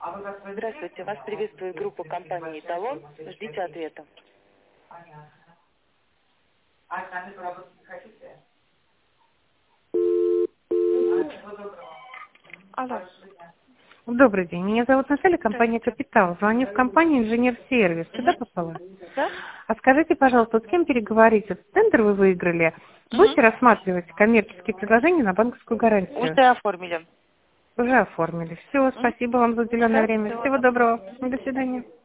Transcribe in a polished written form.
Здравствуйте, вас приветствует группа компании «Эталон». Ждите ответа. Алло. Добрый день. Меня зовут Наталья, компания «Капитал». Звоню в компанию «Инженер-сервис». Сюда попала? Да? А скажите, пожалуйста, вот с кем переговорить? Вот тендер вы выиграли. Угу. Будете рассматривать коммерческие предложения на банковскую гарантию? Уже оформили. Уже оформили. Все, спасибо вам за уделенное Да, время. всего Всего доброго. доброго. До свидания.